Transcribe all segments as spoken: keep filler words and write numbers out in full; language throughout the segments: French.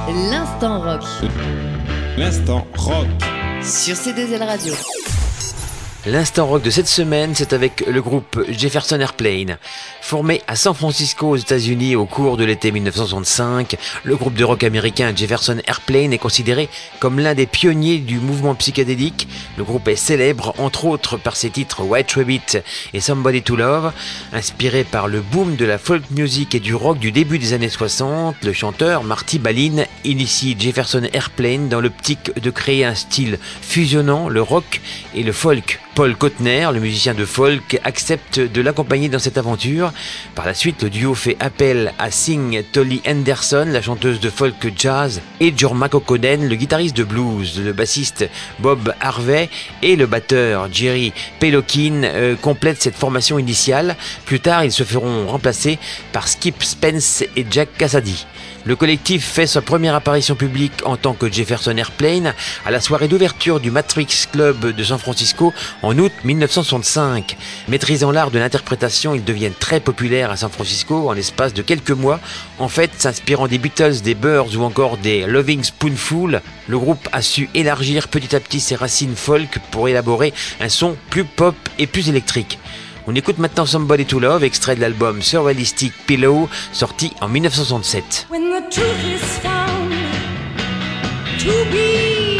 L'instant rock. L'instant rock. Sur C deux L Radio. L'instant rock de cette semaine, c'est avec le groupe Jefferson Airplane. Formé à San Francisco aux États-Unis au cours de l'été mille neuf cent soixante-cinq, le groupe de rock américain Jefferson Airplane est considéré comme l'un des pionniers du mouvement psychédélique. Le groupe est célèbre entre autres par ses titres White Rabbit et Somebody to Love. Inspiré par le boom de la folk music et du rock du début des années soixante, le chanteur Marty Balin initie Jefferson Airplane dans l'optique de créer un style fusionnant le rock et le folk. Paul Kotner, le musicien de folk, accepte de l'accompagner dans cette aventure. Par la suite, le duo fait appel à Sing Tolly Henderson, la chanteuse de folk jazz, et Jorma Kaukonen, le guitariste de blues. Le bassiste Bob Harvey et le batteur Jerry Pelokin euh, complètent cette formation initiale. Plus tard, ils se feront remplacer par Skip Spence et Jack Cassady. Le collectif fait sa première apparition publique en tant que Jefferson Airplane à la soirée d'ouverture du Matrix Club de San Francisco en août mille neuf cent soixante-cinq. Maîtrisant l'art de l'interprétation, ils deviennent très populaires à San Francisco en l'espace de quelques mois. En fait, s'inspirant des Beatles, des Byrds ou encore des Loving Spoonful, le groupe a su élargir petit à petit ses racines folk pour élaborer un son plus pop et plus électrique. On écoute maintenant Somebody to Love, extrait de l'album Surrealistic Pillow, sorti en mille neuf cent soixante-sept. When the truth is found to be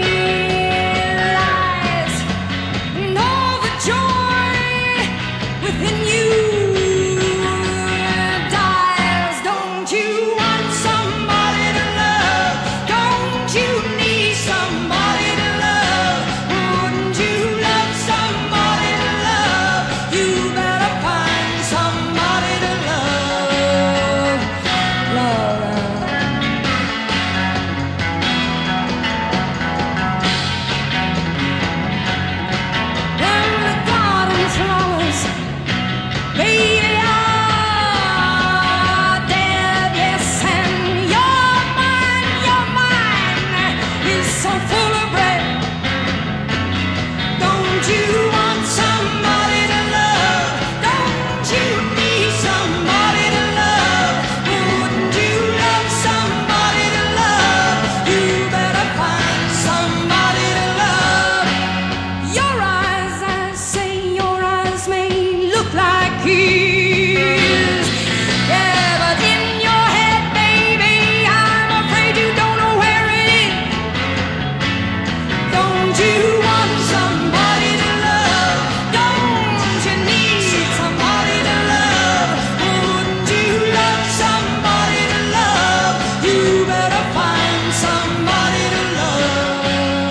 lies, and all the joy within you dies. Don't you want somebody to love? Don't you need somebody to love? Wouldn't you love somebody to love? You better find somebody to love, love. When the garden flowers, baby, are dead, yes, and your mind, your mind is so full of red. Don't you want somebody to love? Don't you need somebody to love? Wouldn't you love somebody to love? You better find somebody to love. Your eyes, I say, your eyes may look like his. Yeah, but in your head, baby, I'm afraid you don't know where it is. Don't you want somebody to love? Don't you need somebody to love? Wouldn't you love somebody to love? You better find somebody to love.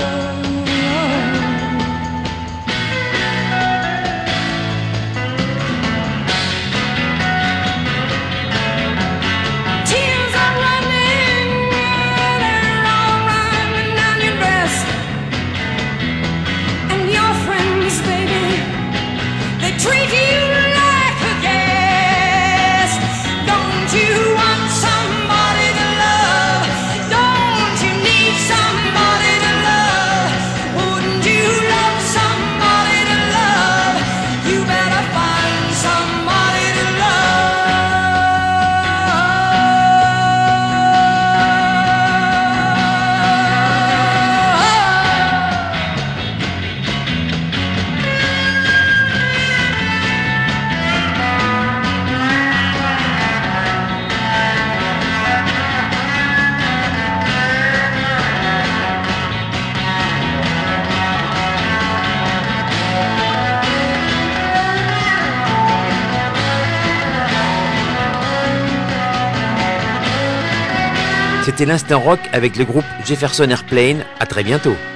Tears are running, they're all running down your dress. And your friends, baby, they treat you like a guest. Don't you want somebody to love? Don't you need somebody to love? Wouldn't you love somebody to love? You better find somebody to love. C'était l'instant rock avec le groupe Jefferson Airplane. À très bientôt.